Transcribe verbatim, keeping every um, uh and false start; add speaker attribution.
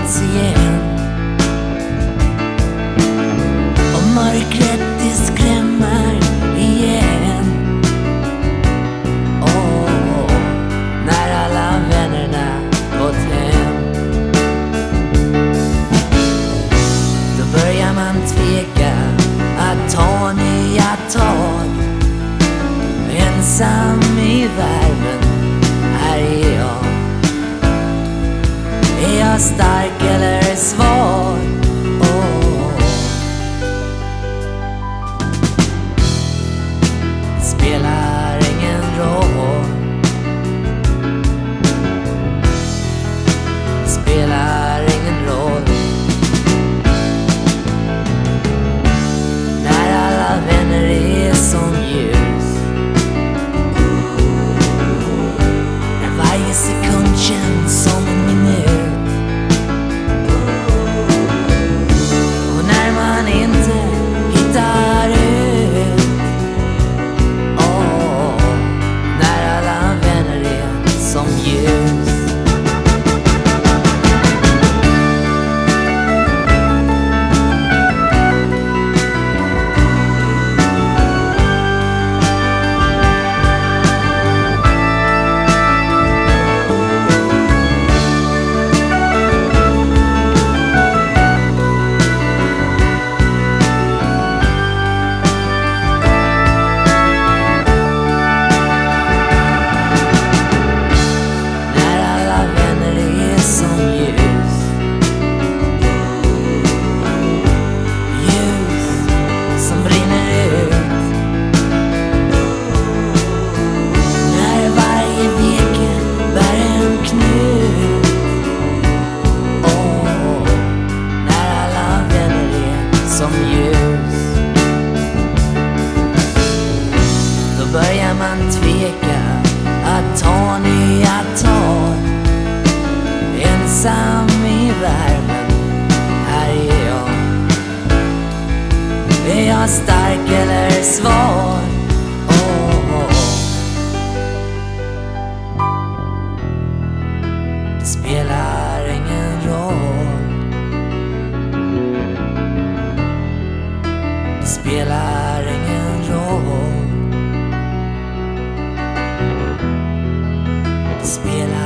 Speaker 1: plats igen. Och mörkret det skrämmer igen. Åh, när alla vännerna gått hem, då börjar man tveka att ta nya tag. Ensam i värmen, här är jag. Är jag stark eller svag? Oh. Spelar ingen roll. Spelar ingen roll. När alla vänner är som ljus, när varje sekund känns som en minut. Då börjar man tveka att ta nya tag. Ensam i värmen, här är jag. Är jag stark eller svag? Oh, oh. Det spelar ingen roll. Det spelar ingen roll. Spelar